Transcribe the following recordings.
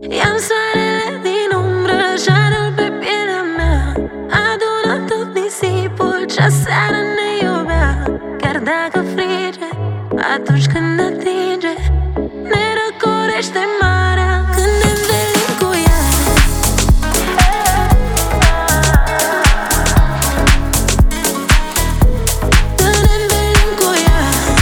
Ia-mi soarele din umbră și arăl pe pielea mea. Adună tot nisipul ce seară ne iubea. Chiar dacă frige, atunci când atinge, ne răcorește marea când ne învelim cu ea. Când ne învelim cu ea.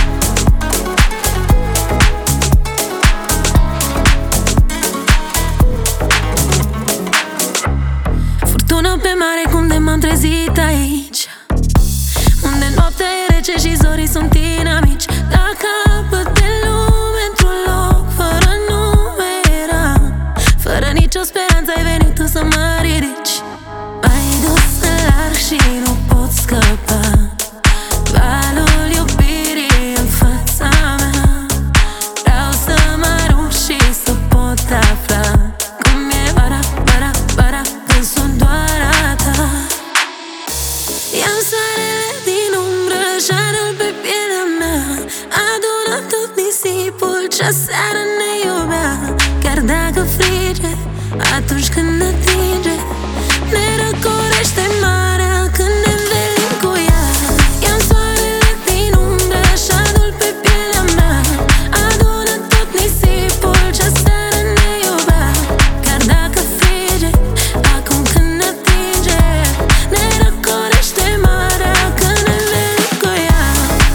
Furtună pe mare, cum de m-am trezit aici, unde noaptea e rece și zorii sunt inamici. La capăt de lume, într-un loc fără nume eram. Fără nicio speranță ai venit tu să mă ridici. M-ai dus în larg și nu pot scăpa. Valul iubirii în fața mea. Vreau să mă arunc și să pot afla cum e vara, vara, vara, când sunt doar a ta. Ia-mi soarele din umbră și arăl pe pielea mea. Adună tot nisipul ce seară ne iubea. Chiar dacă frige, atunci când atinge, ne răcorește marea când ne învelim cu ea. Ia-mi soarele din umbră și arăl pe pielea mea. Adună tot nisipul ce seară ne iubea. Chiar dacă frige, acum când atinge, ne răcorește marea când ne învelim cu ea.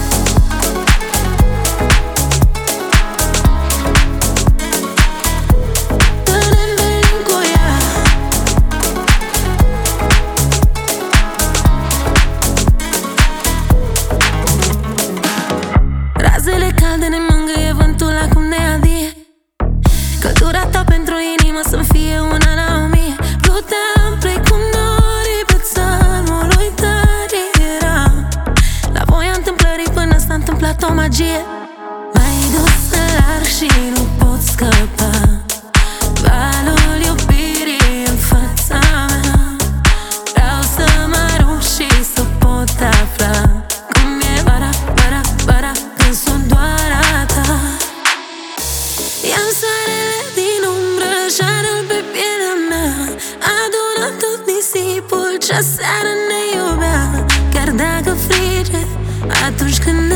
Când ne învelim cu ea. Razele calde ne mângâie, vântul acum ne adie. Căldura ta pentru inimă să-mi fie una la 1000. Pluteam precum norii pe țărmul uitării eram. La voia întâmplării până s-a întâmplat o magie. M-ai dus în larg și nu pot scăpa. Valul iubirii în fața mea. Vreau să mă arunc și să pot afla cum e vara, vara, vara, când sunt doar a ta. Ia-mi soarele din umbră și arăl pe pielea mea. Adună tot nisipul ce seară ne iubea. Chiar dacă frige, atunci când